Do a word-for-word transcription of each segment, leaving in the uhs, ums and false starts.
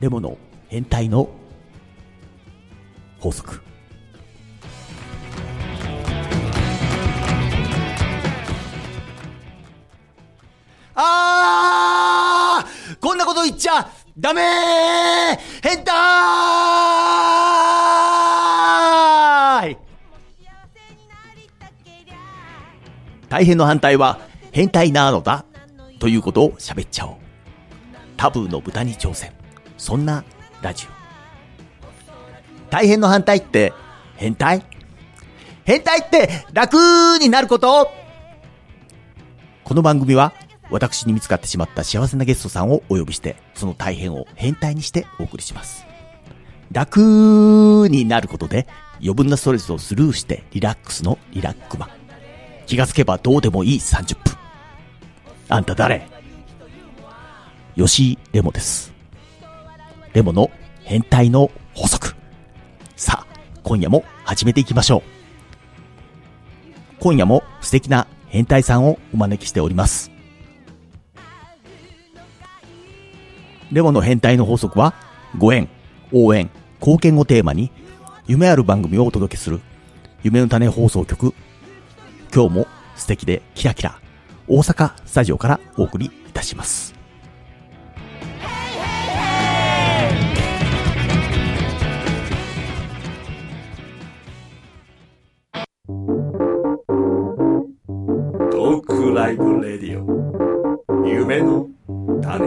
レモの変態の法則。あー、こんなこと言っちゃダメー、変態。大変の反対は変態なのだということを喋っちゃおう。タブーの豚に挑戦、そんなラジオ。大変の反対って変態？変態って楽になること。この番組は私に見つかってしまった幸せなゲストさんをお呼びして、その大変を変態にしてお送りします。楽になることで余分なストレスをスルーしてリラックスのリラックマ。気がつけばどうでもいいさんじゅっぷん。あんた誰？吉井レモです。レモの変態の法則。さあ、今夜も始めていきましょう。今夜も素敵な変態さんをお招きしております。レモの変態の法則は、ご縁、応援、貢献をテーマに夢ある番組をお届けする夢の種放送局。今日も素敵でキラキラ大阪スタジオからお送りいたします。トークライブレディオ夢の種。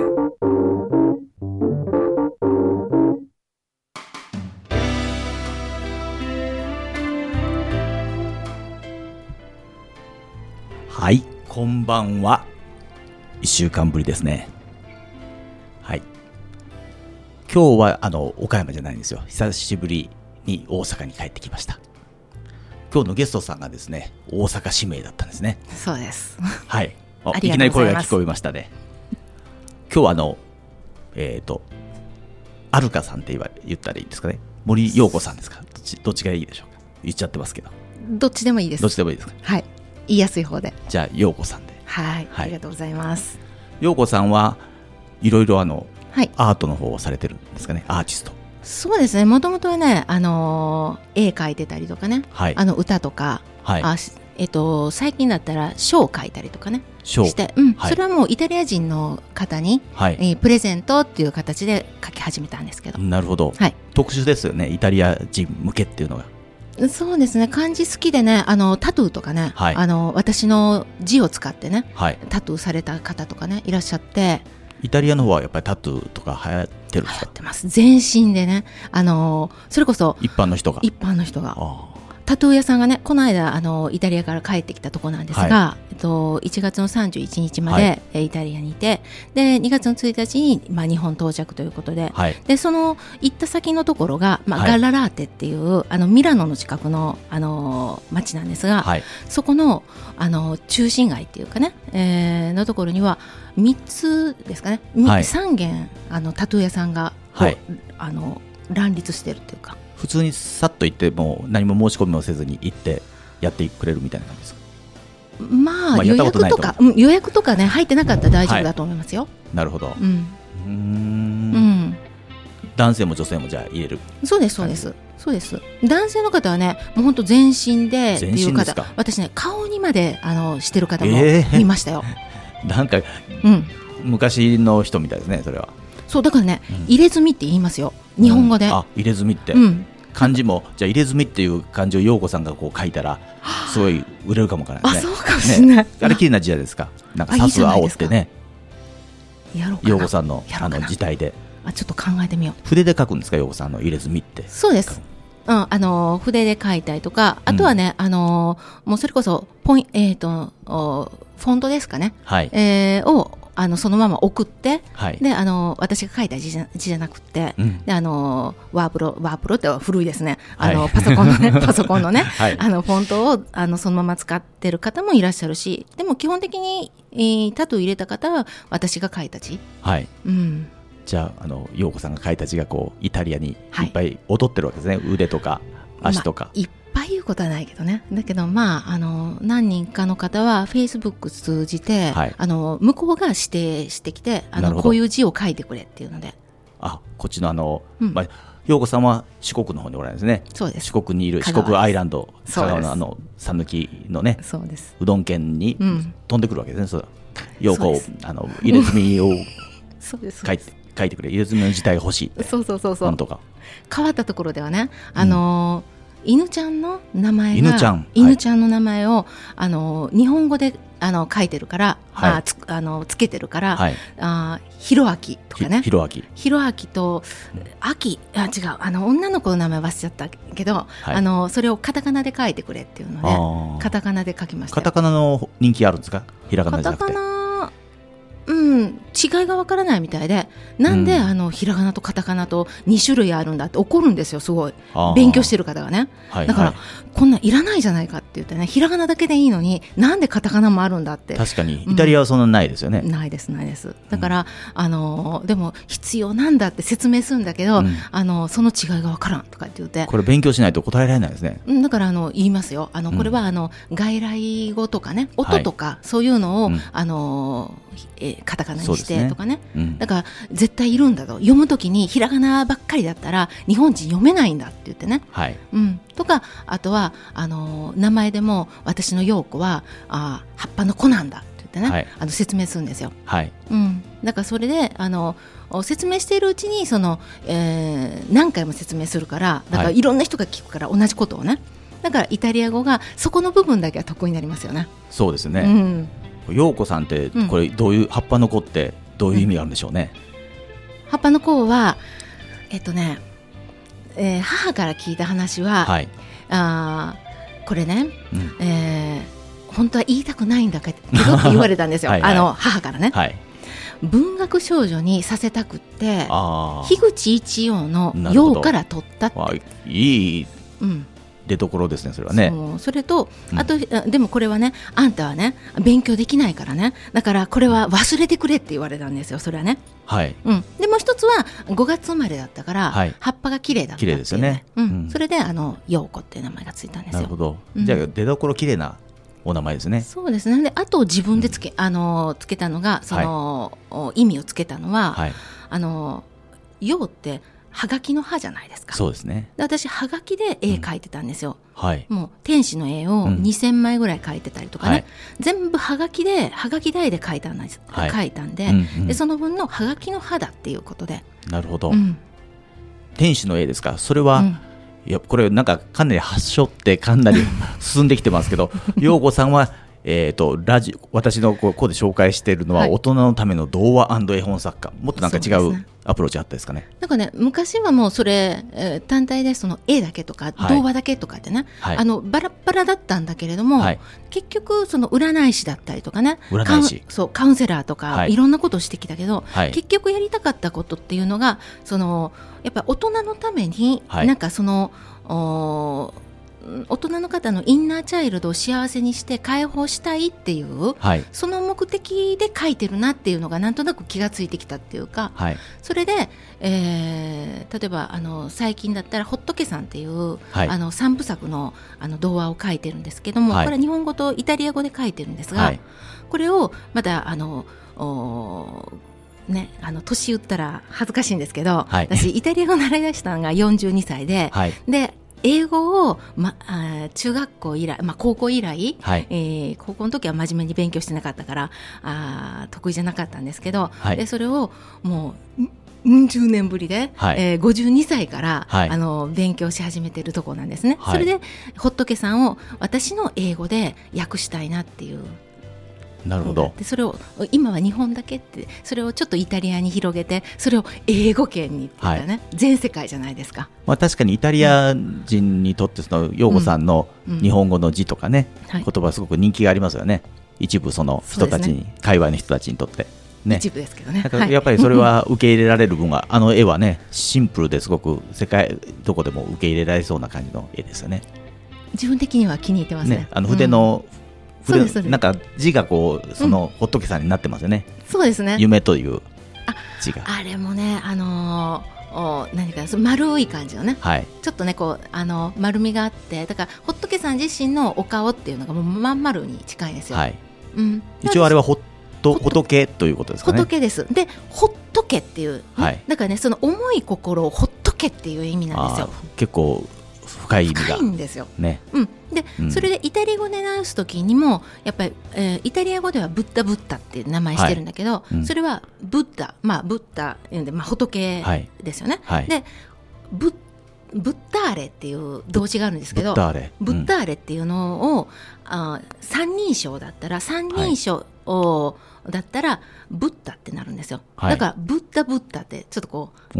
はい、こんばんは。一週間ぶりですね。はい。今日はあの岡山じゃないんですよ。久しぶりに大阪に帰ってきました。今日のゲストさんがですね、大阪指名だったんですね。 そうです。 はい。いきなり声が聞こえましたね。今日はあのえっ、ー、とアルカさんって言わ言ったらいいですかね。森陽子さんですか。どっちどっちがいいでしょうか。言っちゃってますけど。 どっちでもいいです。 どっちでもいいですか。 はい。言いやすい方で。 じゃあ陽子さんで。 はい、はい、ありがとうございます。 陽子さんはいろいろあの、 はい、 アートの方をされてるんですかね。アーティスト。 そうですね。もともとはね、あのー、絵描いてたりとかね、はい、あの歌とか、はい、あえっと、最近だったら書を書いたりとかねして、うん、はい、それはもうイタリア人の方に、はい、えー、プレゼントっていう形で書き始めたんですけど。 なるほど、はい、特殊ですよね、イタリア人向けっていうのが。 そうですね、漢字好きでね、あのタトゥーとかね、はい、あの私の字を使ってね、はい、タトゥーされた方とかねいらっしゃって。 イタリアの方はやっぱりタトゥーとか流行ってるんですか。 流行ってます。全身でね、あのそれこそ一般の人が一般の人がタトゥー屋さんがね、この間あのイタリアから帰ってきたところなんですが、はい、えっと、いちがつのさんじゅういちにちまで、はい、イタリアにいて、でにがつのついたちに、まあ、日本到着ということで、はい、でその行った先のところが、まあ、はい、ガララーテっていうあのミラノの近くの、あの町なんですが、はい、そこの、あの中心街っていうかね、えー、のところにはみっつですかね、はい、さんげんあのタトゥー屋さんが、はい、あの乱立してるっていうか、 普通にさっと行っても何も申し込みもせずに行ってやってくれるみたいな感じですか。 まあ、まあ、予約とか、うん、予約とかね入ってなかったら大丈夫だと思いますよ、はい、 なるほど、 うん、 うーん、うん、男性も女性もじゃあ入れる。 そうですそうですそうです。男性の方はねもう本当全身でっていう方、私ね顔にまであのしてる方も見ましたよ、 えー、なんか、うん、昔の人みたいですねそれは。 そうだからね、うん、入れ墨って言いますよ日本語で、うん、 あ、入れ墨って、 うん、 漢字もじゃあ入れ墨っていう漢字を陽子さんがこう書いたらすごい売れるかもわからないですね。 あ、そうかもしれない、ね、 あれ綺麗な字ですか。なんか刺す青ってね、陽子さんのあの字体で。 あ、ちょっと考えてみよう。 筆で書くんですか陽子さんの入れ墨って。 そうです、うん、あの筆で書いたりとか、あとはね、うん、あのもうそれこそポイン、えー、とフォントですかね、はい、えー、をあのそのまま送って、はい、であの私が書いた字じゃ、字じゃなくて、うん、であのワープロワープロって古いですね、あの、はい、パソコンのねパソコンのね、はい、あのフォントをあのそのまま使ってる方もいらっしゃるし、でも基本的に、えー、タトゥー入れた方は私が書いた字、はい、うん、 じゃああの陽子さんが書いた字がこうイタリアにいっぱい踊ってるわけですね、はい、腕とか足とか、 まあ、いっぱい言うことはないけどね、だけどまああの何人かの方はフェイスブック通じて、はい、あの向こうが指定してきて、あのこういう字を書いてくれっていうので、 あこっちのあの、 うんまあ、陽子さんは四国の方におられるんですね。 そうです。 四国にいる四香川です国アイランド、香そうです川のあの讃岐のねそうです。 うどん県にうん飛んでくるわけですね。そう陽子をそうですあの入れ墨をそうです。 書いて書いてくれ、入れ墨の字体が欲しいってそうそうそうそう。 なんとか変わったところではね、あのー犬ちゃんの名前が犬ちゃんはい犬ちゃんの名前を、あのー日本語であの書いてるから、 はいあつあのつけてるから、 はいあひろあきとかね。 ひろあきひろあきとあきあ違うあの女の子の名前忘れちゃったけど、 はいあのそれをカタカナで書いてくれっていうのであーカタカナで書きましたよ。 カタカナの人気あるんですか、ひらがなカじゃなくて。 タカナうん違いがわからないみたいで、なんで、 うんあのひらがなとカタカナとに種類あるんだって怒るんですよ。すごいあー勉強してる方がね。 はいだから、 はいこんなんいらないじゃないかって言ってね、ひらがなだけでいいのになんでカタカナもあるんだって確かにイタリアはそんなないですよね。 ないですないです。だから、あのでも必要なんだって説明するんだけど、 うんあのその違いがわからんとかって言ってこれ勉強しないと答えられないですね。 うんだからあの言いますよ。あのうんこれはあの外来語とかね、音とか、そういうのを、 うんあのえーカタカナにしそうですねてとかね。 うんだから絶対いるんだと、読むときにひらがなばっかりだったら日本人読めないんだって言ってね。 はいうん、とかあとはあの名前でも私の陽子はあ葉っぱの子なんだって言ってね、 はいあの説明するんですよ。 はいうん、だからそれであの説明しているうちにその、えー何回も説明するからだからはいいろんな人が聞くから同じことをね。だからイタリア語がそこの部分だけは得意になりますよね。うそうですね。 ん、 陽子さんってうんこれどういう葉っぱの子ってどういう意味があるんでしょうね。 葉っぱの子はえっとね、えー母から聞いた話は、 はい。 あーこれね、 うんえー本当は言いたくないんだけどって言われたんですよ。 はいはいあの母からね、 はい。 文学少女にさせたくってああ。 樋口一葉のなるほど陽から取ったって、 あいいうん出所ですねそれはね。 そうそれと、 うんあとあでもこれはね、あんたはね勉強できないからね、だからこれは忘れてくれって言われたんですよ。それはね、 はい。 うん、でもう一つはごがつ生まれだったから、 はい葉っぱが綺麗だったっていう、 綺麗ですよねうんうんそれであの陽子っていう名前がついたんですよ。 なるほど。 うんじゃあ出所綺麗なお名前ですね。 そうですね。であと自分でつけ、あのつけたのがその、お意味をつけたのは、 はい。 あの陽ってはがきの葉じゃないですか。 そうですね。 で私はがきで絵描いてたんですよ。 はい。 もう天使の絵をうんにせんまいぐらい描いてたりとかね、 はい全部はがきではがき台で描いたんです、 はい描いたんで、 うんうんでその分のはがきの葉だっていうことで、 なるほど。 うん天使の絵ですか。それは、 うんいやこれなんかかなり発祥ってかなり進んできてますけど、陽子さんはえー、とラジ私のこうここで紹介しているのは、 はい大人のための童話絵本作家、もっとなんか違うそうですねアプローチあったですかね。 なんかね、昔はもうそれ、えー単体でその絵だけとかはい童話だけとかってね、 はいあのバラバラだったんだけれども、 はい結局その占い師だったりとかね、 占い師カウンそうカウンセラーとか、 はいい、ろんなことをしてきたけど、 はい結局やりたかったことっていうのがそのやっぱり大人のために、 はいなんかそのお大人の方のインナーチャイルドを幸せにして解放したいっていうはいその目的で書いてるなっていうのがなんとなく気がついてきたっていうか、 はいそれで、えー例えばあの最近だったら「ほっとけさん」っていう、 はいあの三部作のあの童話を書いてるんですけども、 はいこれは日本語とイタリア語で書いてるんですが、 はいこれをまだあのおね、あの年言ったら恥ずかしいんですけど、 はい私イタリア語を習い出したのがよんじゅうにさいで、 はいで英語を、ま、あ中学校以来、まあ、高校以来、 はいえー高校の時は真面目に勉強してなかったからあ得意じゃなかったんですけど、 はいでそれをもううん十年ぶりで、 はいえーごじゅうにさいから、 はいあの勉強し始めてるところなんですね、 はいそれでほっとけさんを私の英語で訳したいなっていうなるほど。 でそれを今は日本だけってそれをちょっとイタリアに広げてそれを英語圏にって言ったらね、全世界じゃないですか。 まあ、確かにイタリア人にとってその陽子さんのうん日本語の字とかね、 はい言葉すごく人気がありますよね。一部その人たちに、 そうで界隈の人たちにとってね。 一部ですけどね。 だからはいやっぱりそれは受け入れられる分は、あの絵はねシンプルですごく世界どこでも受け入れられそうな感じの絵ですよね。 自分的には気に入ってますね。 ね、あの筆の、 うんそうですそうです筆なんか字がこうその、ほっとけさんになってますよね。 そうですね。 夢というあ字が。 あれもね、あのーお何かその丸い感じのね、 はい。 ちょっとねこうあの丸みがあって、だからほっとけさん自身のお顔っていうのがもうまん丸に近いんですよ。 はい。 うん、 一応あれはほっと仏ということですかね。 仏です。でほっとけっていう、ねはい、 だからねその重い心をほっとけっていう意味なんですよ。 結構深い意味が深いんですよ、 ねうん、で、うん、それでイタリア語で直すときにもやっぱり、えー、イタリア語ではブッダブッダっていう名前してるんだけど、はいうん、それはブッダ、まあ、ブッダ、まあ、仏ですよね、はいはい、でブッブッダーレっていう動詞があるんですけど、ブッダーレ、ブッダーレっていうのを、あ三人称だったら三人称を、はい、だったらブッダってなるんですよ、はい、だからブッダブッダってちょっとこう、うん、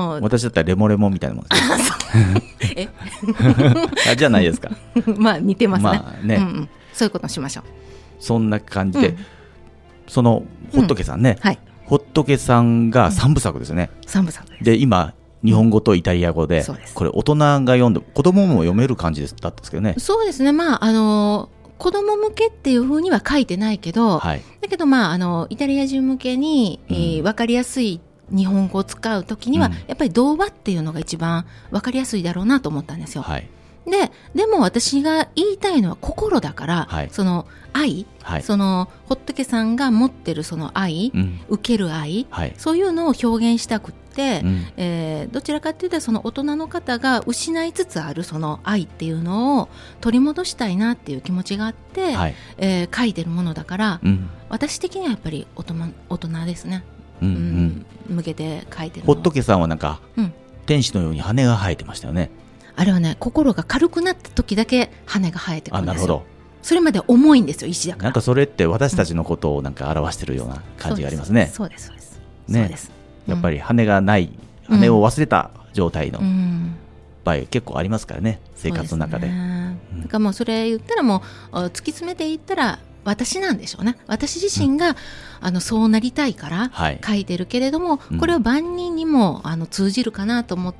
私だったらレモレモンみたいなもんですねえあじゃないですかまあ似てますね、 まあね、 うんうん、そういうことしましょう。 そんな感じで、うん、その仏さんね、 うんはい、 仏さんが三部作ですよね、 うん、三部作です。 で今日本語とイタリア語で、うん、これ大人が読んで子供も読める感じだったんですけどね。 そうですね、まああの子供向けっていう風には書いてないけど、はい、だけど、まあ、あのイタリア人向けに、うんえー、分かりやすい日本語を使うときには、うん、やっぱり童話っていうのが一番分かりやすいだろうなと思ったんですよ、はい、で, でも私が言いたいのは心だから、はい、その愛、はい、その仏さんが持ってるその愛、うん、受ける愛、はい、そういうのを表現したくて、うんえー、どちらかというとその大人の方が失いつつあるその愛っていうのを取り戻したいなっていう気持ちがあって、はいえー、書いてるものだから、うん、私的にはやっぱり大人、大人ですね、うんうんうん、向けて書いてるの。 仏さんはなんか、うん、天使のように羽が生えてましたよね。 あれはね心が軽くなった時だけ羽が生えてくるんですよ。あ、なるほど。それまで重いんですよ、石だから。 なんかそれって私たちのことをなんか表してるような感じがありますね。 そうですそうです、 ね、そうです。やっぱり羽がない、うん、羽を忘れた状態の場合結構ありますからね、生活の中で。 そうですね、うん、だからもうそれ言ったらもう突き詰めていったら私なんでしょうね。私自身が、うん、あのそうなりたいから書いてるけれども、はい、これを万人にもあの通じるかなと思って、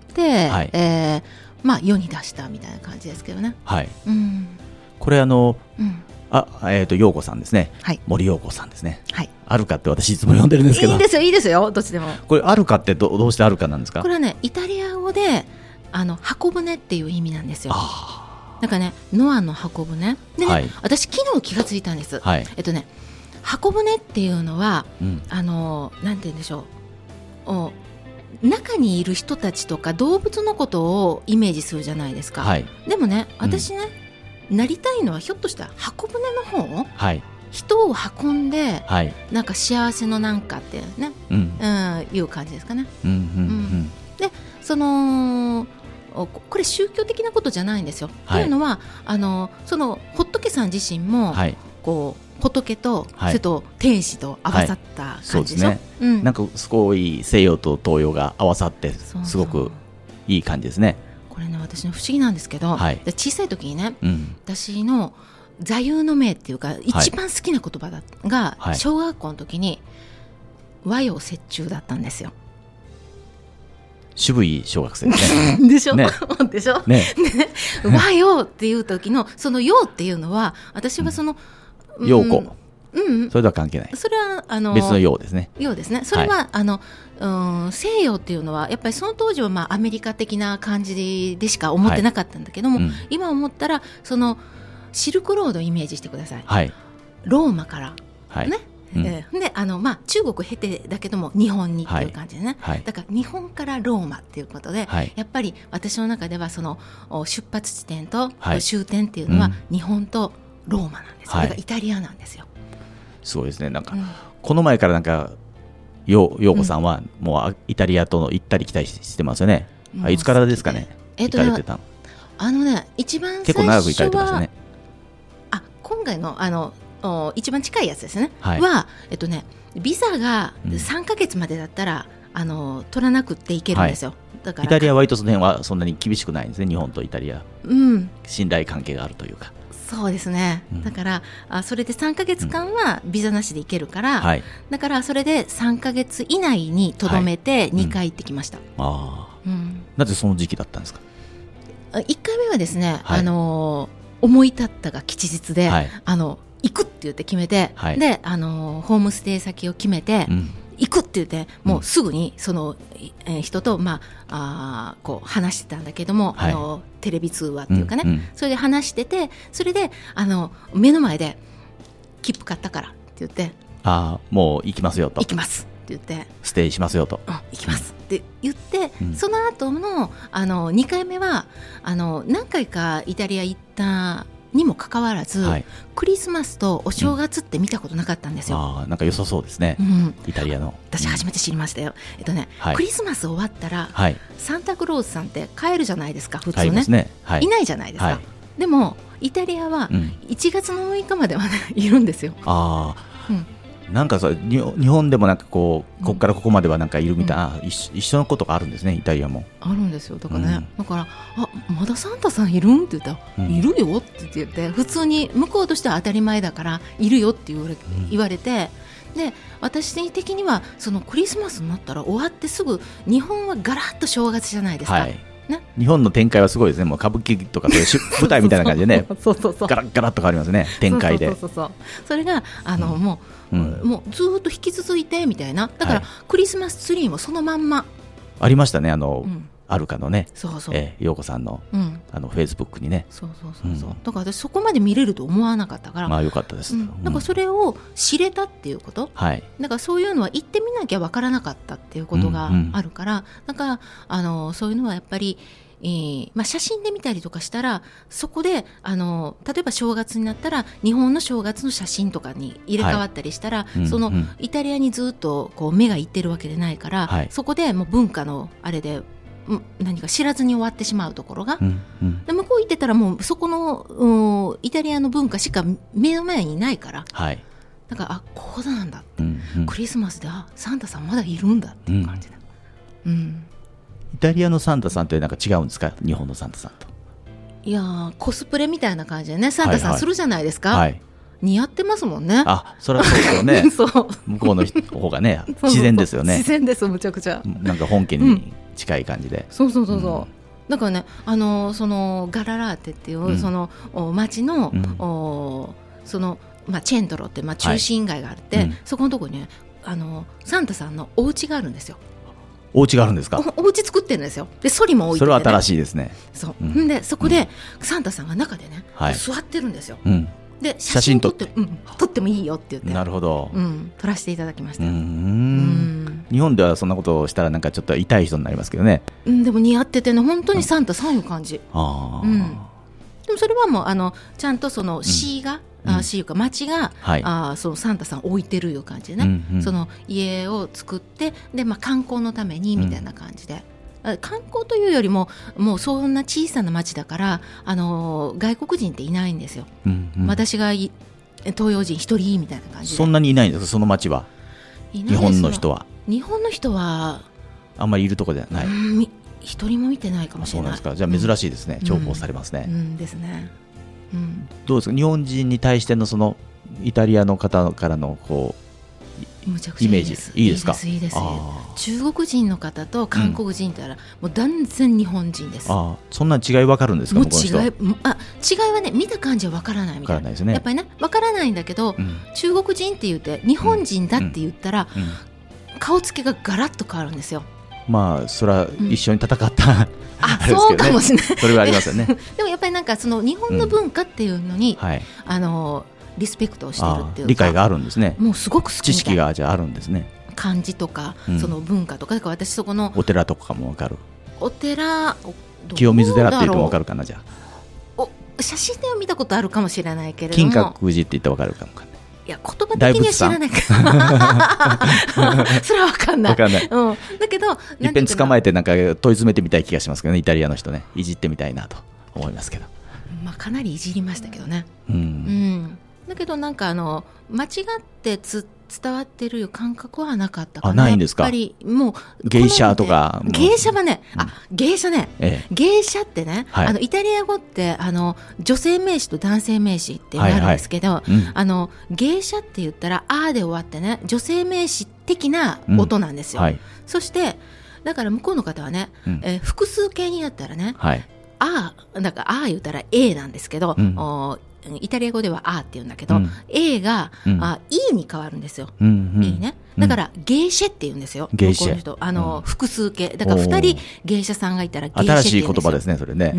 はいえーまあ、世に出したみたいな感じですけどね。 はいうんこれあの、うんあえー、と陽子さんですね、はい、森陽子さんですね、はい、アルカって私いつも読んでるんですけど。 いいですよいいですよどっちでも。 これアルカって ど, どうしてアルカなんですか。 これはねイタリア語であの箱舟っていう意味なんですよ。なんかねノアの箱舟でね、はい、私昨日気がついたんです、はいえっとね、箱舟っていうのは、うん、あのなんて言うんでしょうお中にいる人たちとか動物のことをイメージするじゃないですか、はい、でもね私ね、うん、なりたいのはひょっとしたら箱舟の方、はい、人を運んで、はい、なんか幸せのなんかってね、うんうん、いう感じですかね、うんうんうん、でそのこれ宗教的なことじゃないんですよ、はい、というのはあのその仏さん自身も、はい、こう仏と、はい、それと天使と合わさった感じでしょ、はいそうですねうん、 なんかすごい西洋と東洋が合わさってすごくいい感じですね。 これね私の不思議なんですけど、はい、小さい時にね、うん、私の座右の銘っていうか一番好きな言葉だ、はい、が小学校の時に和洋折衷だったんですよ。 渋い小学生ですね。 でしょ、 ね、 でしょ、ねね、和洋っていう時のその洋っていうのは私はその、 うん、洋子、うん、それとは関係ない。 それはあの別の洋ですね。 洋ですね。それは、はい、あのうん、西洋っていうのはやっぱりその当時はまあアメリカ的な感じでしか思ってなかったんだけども、はいうん、今思ったらそのシルクロードをイメージしてください、はい、ローマから、はいねうんえー、であのまあ、中国経てだけども日本にっていう感じでね、はいはい、だから日本からローマっていうことで、はい、やっぱり私の中ではその出発地点と終点っていうのは日本とローマなんですよ、うん、だからイタリアなんですよ。 すごいですね。なんか、うん、この前からなんかようこさんはもうイタリアとの行ったり来たりしてますよね、うん、いつからですかね、えー、と行かれてたの。 あのね一番最初は結構長く行かれてましたね。 あ今回のあの一番近いやつですね、はいはえっとね、ビザがさんかげつまでだったら、うん、あの取らなくていけるんですよ、はい、だからイタリアは割とその辺はそんなに厳しくないんですね。日本とイタリア、うん、信頼関係があるというか。 そうですね、うん、だからあそれでさんかげつかんはビザなしで行けるから、うんはい、だからそれでさんかげつ以内にとどめてにかい行ってきました、はいうんあうん、なぜその時期だったんですか。 いっかいめはですね、はい、あの思い立ったが吉日で、はい、あの行くって言って決めて、はい、であのホームステイ先を決めて、うん、行くって言ってもうすぐにその、えー、人と、まあ、あこう話してたんだけども、はい、あのテレビ通話っていうかね、うんうん、それで話しててそれであの目の前で切符買ったからって言ってあもう行きますよと行きますっ言ってステイしますよと、 うん、行きますって言って、 うん、 その後のあのにかいめはあの何回かイタリア行ったにもかかわらず、はい、クリスマスとお正月って見たことなかったんですよ、 うん、あなんか良さそうですね、うん、イタリアの私初めて知りましたよ、えっとねはい、クリスマス終わったら、はい、サンタクロースさんって帰るじゃないですか普通 ね, ね、はい、いないじゃないですか、はい、でもイタリアはいちがつのむいかまでは、ね、いるんですよ。 あ、うんなんかさ日本でもなんかこうここからここまではなんかいるみたいな、うん、一, 一緒のことがあるんですねイタリアもあるんですよだからね、うん、だからあまだサンタさんいるんって言ったら、うん、いるよって言って普通に向こうとしては当たり前だからいるよって言われ、うん、言われてで私的にはそのクリスマスになったら終わってすぐ日本はガラッと正月じゃないですか、はいね、 日本の展開はすごいですねもう歌舞伎とかそういう舞台みたいな感じでねそうそうそうガラッガラッと変わりますね展開でそうそうそうそうそれがあの、うん、もう、うん、もうずっと引き続いてみたいなだから、はい、クリスマスツリーもそのまんまありましたねあの、うんアルカのねそうそう、 えー、陽子さんの、うん、あのフェイスブックにねそうそうそうそう、うん、だから私そこまで見れると思わなかったからまあ良かったです、うん、 なんかそれを知れたっていうこと、はい、だからそういうのは行ってみなきゃわからなかったっていうことがあるから、うんうん、だからあのそういうのはやっぱりえーまあ、写真で見たりとかしたらそこであの例えば正月になったら日本の正月の写真とかに入れ替わったりしたら、はい、その、うんうん、イタリアにずっとこう目がいってるわけでないから、はい、そこでもう文化のあれで何か知らずに終わってしまうところが、うんうん、で向こう行ってたらもうそこのイタリアの文化しか目の前にないから、はい、だからあこうなんだって、うんうん、クリスマスであサンタさんまだいるんだっていう感じだ、うんうん、 イタリアのサンタさんってなんか違うんですか日本のサンタさんと。 いやコスプレみたいな感じでねサンタさんするじゃないですか、はいはい、似合ってますもんね。 あそれはそうですよねそう向こうの方がね自然ですよね。 自然ですむちゃくちゃなんか本家に近い感じで、うん、 そうそうそうそう、うん、だからねあのそのガララーテっていう、うん、その町の、うん、おその、まあ、チェントロって、まあ、中心街があって、はいうん、そこのところにねあのサンタさんのお家があるんですよ。 お家があるんですか。 お家作ってるんですよ。でソリも置いてて、ね、 それは新しいですね。 そう、うん、でそこで、うん、サンタさんが中でね、はい、座ってるんですよ、うんで写真撮って、 うん、撮ってもいいよって言ってなるほど、 うん、撮らせていただきました。 うーんうん日本ではそんなことをしたらなんかちょっと痛い人になりますけどね、 うん、でも似合っててね本当にサンタさんいう感じ、うんあうん、でもそれはもうあのちゃんとその市が、うん、あ市いうか町が、はい、あそのサンタさん置いてるいう感じでね、うんうん、その家を作ってで、まあ、観光のためにみたいな感じで、うん、観光というよりももうそんな小さな町だからあの外国人っていないんですよ、うんうん、私が東洋人一人みたいな感じで。 そんなにいないんですかその町は。日本の人は日本の人はあんまりいるところではない。うん一人も見てないかもしれない。 あそうなんですか。じゃあ珍しいですね、うん、重宝されますね、 うんうん、ですね、うん、 どうですか日本人に対してのそのイタリアの方からのこうむちゃくちゃいいです。 イメージいいですか。 いいですいいです中国人の方と韓国人って言ったら、うん、もう断然日本人です。 あそんな違い分かるんですか。 もう違いあ違いはね見た感じは分からないみたいな。分からないですね。やっぱりね分からないんだけど、うん、中国人って言って日本人だって言ったら、うんうん、顔つきがガラッと変わるんですよ。 まあそれは一緒に戦った、うん、 ああそうかもしれない。 それはありますよねでもやっぱりなんかその日本の文化っていうのに、うんはい、あのリスペクトをしてるっていうか理解があるんですね。 もうすごく好きみたい。 知識がじゃああるんですね。 漢字とか、うん、その文化とかだから私そこのお寺とかも分かる。 お寺清水寺って言っても分かるかな。じゃあお写真では見たことあるかもしれないけれども金閣寺って言ったら分かるかもかね。 いや言葉的には知らないからそれは分かんない。分かんない、うん、だけどいっぺん捕まえてなんか問い詰めてみたい気がしますけどねイタリアの人ねいじってみたいなと思いますけど、 まあ、かなりいじりましたけどね、うんうん、だけどなんかあの間違ってつ伝わってる感覚はなかったかな。 あないんですか。 やっぱりもう芸者とか芸者はね、うん、あ芸者ね、ええ、芸者ってね、はい、あのイタリア語ってあの女性名詞と男性名詞ってなるんですけど、はいはいうん、あの芸者って言ったらあーで終わってね女性名詞的な音なんですよ、うんはい、そしてだから向こうの方はね、うんえー、複数形になったらね、はい、あーだからあー言ったら A なんですけど、うんおイタリア語ではあーって言うんだけど、うん、A が、うん、あ E に変わるんですよ、うんうん、E ねだから、うん、ゲイシェって言うんですよ。 ゲイシェあの、うん、複数形だからふたり芸者さんがいたらゲイシェって言うんですよ。 新しい言葉ですねそれね、うん、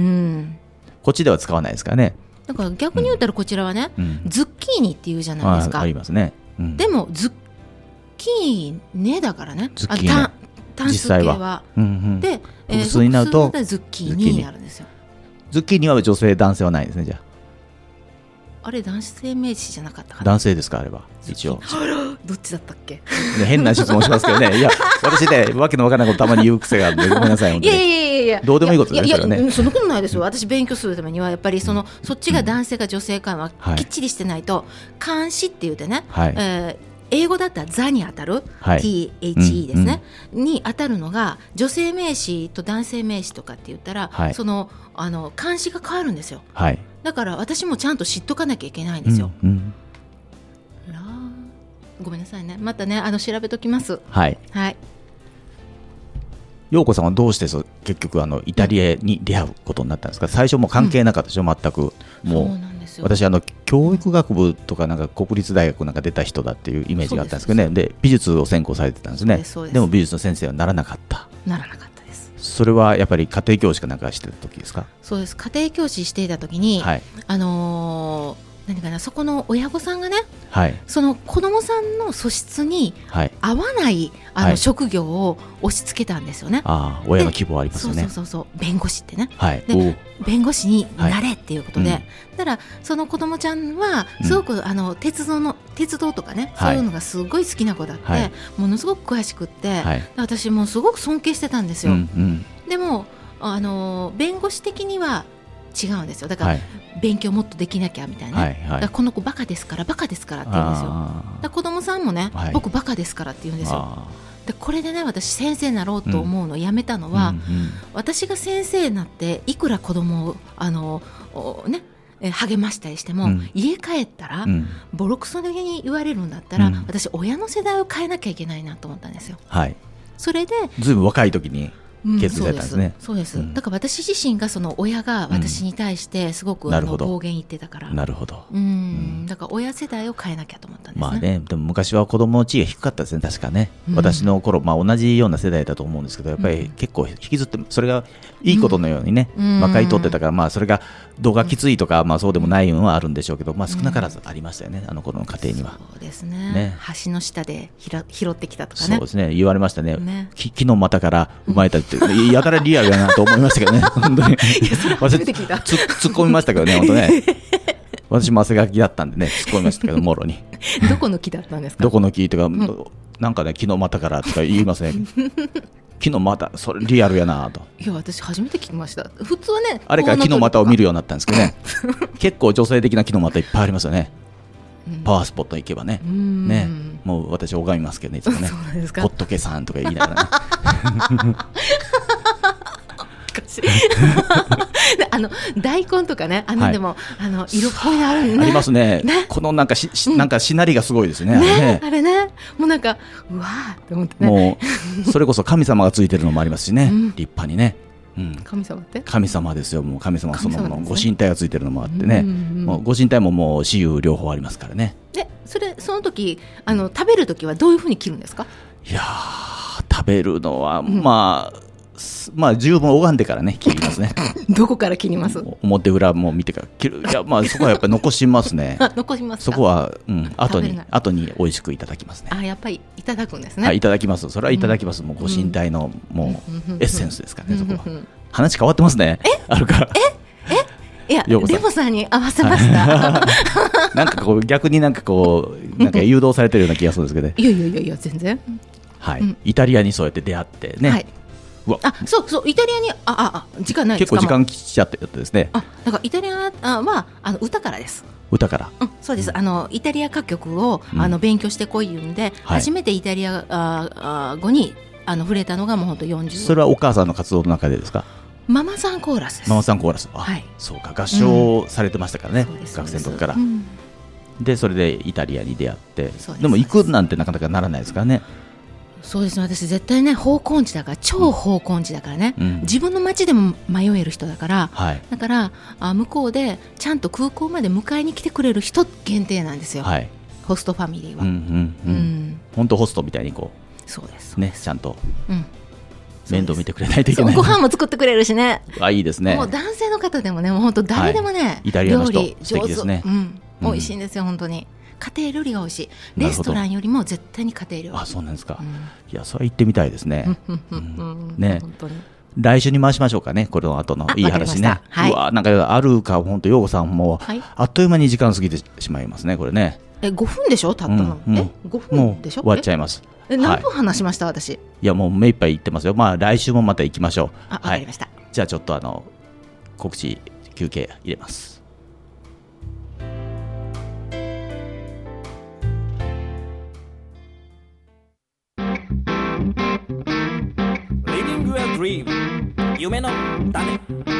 こっちでは使わないですからね。 だから逆に言ったらこちらはね、うん、ズッキーニって言うじゃないですか。 あ, ありますね、うん、 でもズキーニだからね。 ズッキーニあ単数形は、はうんうん、で、 えー、複数になるとズッキーニになるんですよ。 ズッキーニは女性男性はないですね。じゃああれ男性名詞じゃなかったかな。 男性ですかあれは一応。 どっちだったっけ、ね、 変な質問しますけどね。いや私ねわけのわからないことたまに言う癖があるんでごめんなさい。本当にいやいやいやいやどうでもいいことですからね。 いやいやそんなことないですよ。私勉強するためにはやっぱりその、うん、そっちが男性か女性かはきっちりしてないと、はい、監視って言ってね、はいえー英語だったらザに当たる、はい、ティーエイチイー ですね、うんうん、に当たるのが女性名詞と男性名詞とかって言ったら、はい、そのあの漢詞が変わるんですよ、はい、だから私もちゃんと知っとかなきゃいけないんですよ、うんうん、らごめんなさいねまたねあの調べときますはい、はい、陽子さんはどうしてそう結局あのイタリアに出会うことになったんですか。最初も関係なかったでしょ、うん、全くもう私あの教育学部とかなんか国立大学なんか出た人だっていうイメージがあったんですけどね。で美術を専攻されてたんですね。で, でも美術の先生はならなかったならなかったです。 それはやっぱり家庭教師かなんかしてた時ですか。 そうです。家庭教師していた時に、はい、あのー何かなそこの親御さんがね、はい、その子供さんの素質に合わない、はい、あの、はい、職業を押し付けたんですよね。 あ親の希望ありますよね。 そうそうそう弁護士ってね、 はい、 で弁護士になれっていうことで、はいうん、だからその子供ちゃんはすごく、うん、あの鉄道の鉄道とかね、はい、そういうのがすごい好きな子だって、はい、ものすごく詳しくって、はい、私もすごく尊敬してたんですよ、うんうん、でもあの弁護士的には違うんですよ。だから、はい、勉強もっとできなきゃみたいな、はいはい、だからこの子バカですからバカですからって言うんですよ。だから子供さんもね、はい、僕バカですからって言うんですよ。でこれでね私先生になろうと思うのをやめたのは、うんうんうん、私が先生になっていくら子供をあのね励ましたりしても、うん、家帰ったら、うん、ボロクソに言われるんだったら、うん、私親の世代を変えなきゃいけないなと思ったんですよ、はい、それでずいぶん若い時に決意されたんですね。 そうです、そうです、うん、だから私自身がその親が私に対してすごく、うん、あの暴言言ってたから。 なるほど、 うん、うん、だから親世代を変えなきゃと思ったんですね。 まあね、でも昔は子供の地位が低かったですね確かね、うん、私の頃、まあ、同じような世代だと思うんですけどやっぱり結構引きずってそれがいいことのようにね、うん、まかり取ってたから、まあ、それが度がきついとか、まあ、そうでもないのはあるんでしょうけど、まあ、少なからずありましたよね、うん、あの頃の家庭には。 そうです ね, ね橋の下で拾ってきたとかね。 そうですね言われましたね、ね木の股から生まれたって、うん、やたらリアルだなと思いましたけどね本当にいやそれ初めて聞いたつ突っ込みましたけどね本当ね私も汗がきだったんでね突っ込みましたけどもろにどこの木だったんですか。 どこの木とか、うん、なんかね木の股からとか言いますね木の股それリアルやなと。いや私初めて聞きました。普通はねあれから木の股を見るようになったんですけどね結構女性的な木の股いっぱいありますよね、うん、パワースポット行けばね、ねもう私拝みますけどねいつもねほっとけさんとか言いながらねあの大根とかねあのでも、はい、あの色っぽいのあるね。 あります ね, ねこのなんか し, し、うん、なんかしなりがすごいですね。 ねあれ ね, あれねもうなんかうわーって思ってねもうそれこそ神様がついてるのもありますしね、うん、立派にね、 うん、神様って神様ですよ。もう神様そのもの、ね、ご神体がついてるのもあってね、うんうん、もうご神体ももう私有両方ありますからね。 でそれその時あの食べる時はどういうふうに切るんですか。 いやー食べるのは、うん、まあまあ十分拝んでからね切りますねどこから切ります。 表裏も見てから切る。いやまあそこはやっぱり残しますね残しますか。 そこは、うん、後に後に美味しくいただきますね。 あやっぱりいただくんですね。 はい、いただきます。それはいただきます、うん、もうご神体のもうエッセンスですからね、そこは。話変わってますね。 えあるからええいやレボさんに合わせましたなんかこう逆になんかこうなんか誘導されてるような気がするんですけどねいやいやいやいや全然はい、うん、イタリアにそうやって出会ってね、はい、 うわあそうそうイタリアにあああ時間ないですか。結構時間来ちゃってですね。 あだからイタリアはあの歌からです。 歌から、 うん、そうです、うん、あのイタリア歌曲を、うん、あの勉強してこい言うんで、はい、初めてイタリアああ語にあの触れたのがもう本当よんじゅう。 それはお母さんの活動の中でですか。 ママさんコーラスです。 ママさんコーラス、あ、はい、そうか合唱されてましたからね、うん、学生の時から、うん、でそれでイタリアに出会って。でも行くなんてなかなかならないですからね。 そうですね私絶対ね方向音痴だから超方向音痴だからね、うん、自分の街でも迷える人だから、はい、だからあ向こうでちゃんと空港まで迎えに来てくれる人限定なんですよ、はい、ホストファミリーは、うんうんうんうん、 本当ホストみたいにこうそうですねちゃんと、うん面倒見てくれないといけない。 ご飯も作ってくれるしね。 あいいですね。 もう男性の方でもねもう本当誰でもね、はい、 イタリアの人素敵ですね、 うん、美味しいんですよ、うん、本当に家庭料理が美味しい。レストランよりも絶対に家庭料理。 あ、そうなんですか、 うん、 いやそれは行ってみたいですね、 うん、 ね、 本当に来週に回しましょうかね、この後のいい話ね。 はい、 うわなんかあるか、本当陽子さんも、はい、あっという間に時間過ぎてしまいますね、これね。 えごふんでしょ、たったの、うん、えごふんでしょ、 もう終わっちゃいます。 え何分話しました、はい、私。 いやもう目いっぱい言ってますよ。まあ来週もまた行きましょう。 あ、わかりました、はい、 じゃあちょっとあの告知休憩入れます。 Living a dream 夢の種。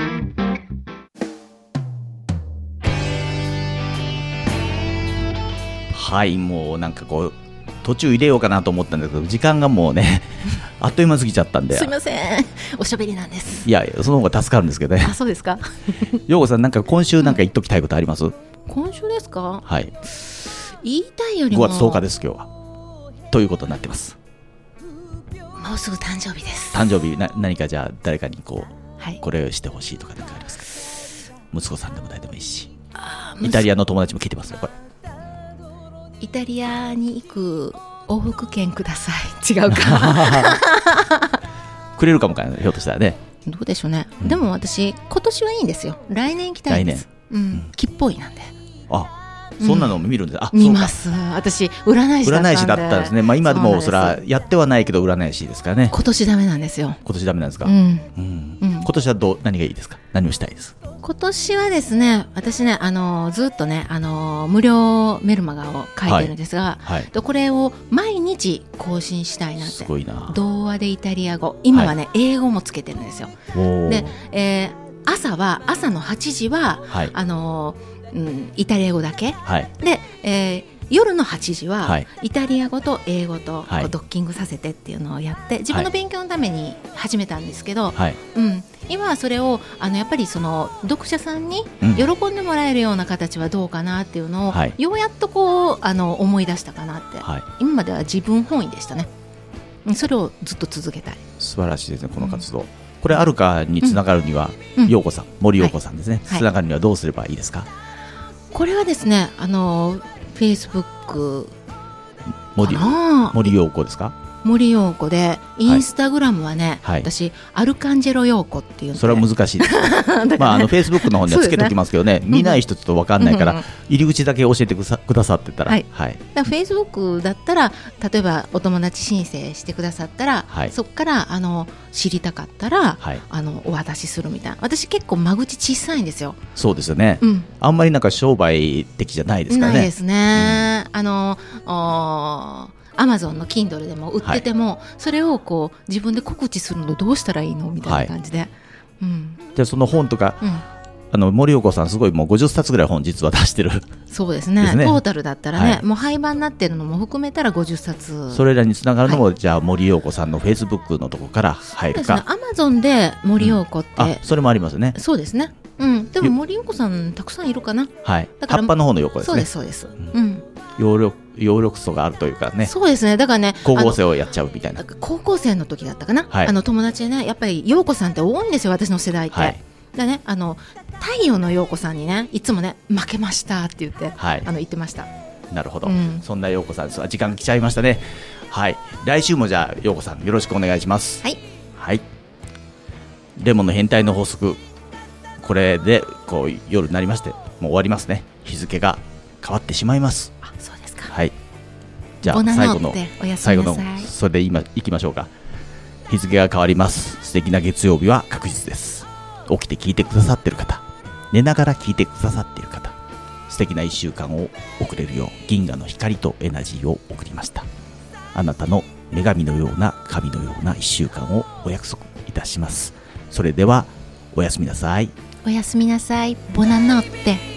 はい、もうなんかこう途中入れようかなと思ったんだけど時間がもうねあっという間過ぎちゃったんで。 すいません、おしゃべりなんです。 いやその方が助かるんですけどね。 あ、そうですか。 陽子さんなんか今週なんか言っときたいことあります？うん、 今週ですか。 はい、 言いたいよりもごがつとおかです今日はということになってます。 もうすぐ誕生日です。 誕生日な何かじゃあ誰かにこう、 はい、 これをしてほしいとか何かありますか？息子さんでも誰でもいいし、イタリアの友達も聞いてますよこれ。 イタリアに行く往復券ください。違うかくれるかもかな、ひょっとしたらね。 どうでしょうね、うん、でも私今年はいいんですよ。来年行きたいんです。うん、木っぽいなんで。 あ、そんなの見るんです、うん、あ、 見ます。私占い師だったんで。 占い師だったんですね。まあ、今でもそれはやってはないけど占い師ですからね。 今年ダメなんですよ。 今年ダメなんですか。 うんうんうん、今年はどう何がいいですか。何をしたいです。 今年はですね、私ね、あのずっとね、あの無料メルマガを書いてるんですが、はいはい、これを毎日更新したいなって。すごいな。童話でイタリア語、今はね、はい、英語もつけてるんですよ。で、えー、朝は朝のはちじは、はい、あのうん、イタリア語だけ、はい、で、えー、夜のはちじは、はい、イタリア語と英語とこうドッキングさせてっていうのをやって自分の勉強のために始めたんですけど、はい、うん、今はそれをあのやっぱりその読者さんに喜んでもらえるような形はどうかなっていうのを、うん、ようやっとこうあの思い出したかなって、はい、今までは自分本位でしたね。それをずっと続けたい。 素晴らしいですねこの活動、うん、これあるかにつながるには、うん、陽子さん、森陽子さんですね、はい、つながるにはどうすればいいですか。 これはですね、あのフェイスブック森森陽子ですか。 森陽子でインスタグラムはね、はい、私アルカンジェロ陽子っていうので。 それは難しいですまああのフェイスブックの方にはつけときますけど ね, ね見ない人ちょっと分かんないから、うんうん、入り口だけ教えてくださってたら、はいはい、だからフェイスブックだったら例えばお友達申請してくださったら、はい、そこからあの知りたかったら、はい、あのお渡しするみたいな。私結構間口小さいんですよ。 そうですよね、うん、あんまりなんか商売的じゃないですからね。 ないですね、うん、あのおアマゾンの Kindle でも売ってても、はい、それをこう自分で告知するのどうしたらいいのみたいな感じで、はい、うん、 じゃあその本とか、うん、あの森陽子さんすごいもうごじゅっさつぐらい本実は出してる。 そうです ね, ですねトータルだったらね、はい、もう廃盤になってるのも含めたらごじゅっさつ。 それらにつながるのも、はい、じゃあ森陽子さんのフェイスブックのとこから入るか。 アマゾンで森陽子って、うん、 あそれもありますね。 そうですね、うん、でも森陽子さんたくさんいるかな。 はい、だから葉っぱの方の陽子ですね。 そうですそうです、うん、 葉緑葉緑素があるというかね。 そうですね。だからね、 高校生をやっちゃうみたいな。 高校生の時だったかな、はい、あの友達でね、やっぱり陽子さんって多いんですよ、私の世代って、はい、だね、あの太陽の陽子さんにね、いつもね負けましたって言って、はい、あの言ってました。 なるほど、うん、そんな陽子さんです。時間来ちゃいましたね。はい、来週もじゃあ陽子さんよろしくお願いします。 はい、 はい、レモンの変態の法則、これでこう夜になりましてもう終わりますね。日付が変わってしまいます。 あ、そうですか。 はい、じゃあ最後の最後のそれで今行きましょうか。日付が変わります。素敵な月曜日は確実です。起きて聞いてくださっている方、寝ながら聞いてくださっている方、素敵ないっしゅうかんを送れるよう銀河の光とエナジーを送りました。あなたの女神のような神のようないっしゅうかんをお約束いたします。それではおやすみなさい。 おやすみなさい。ボナノッテ。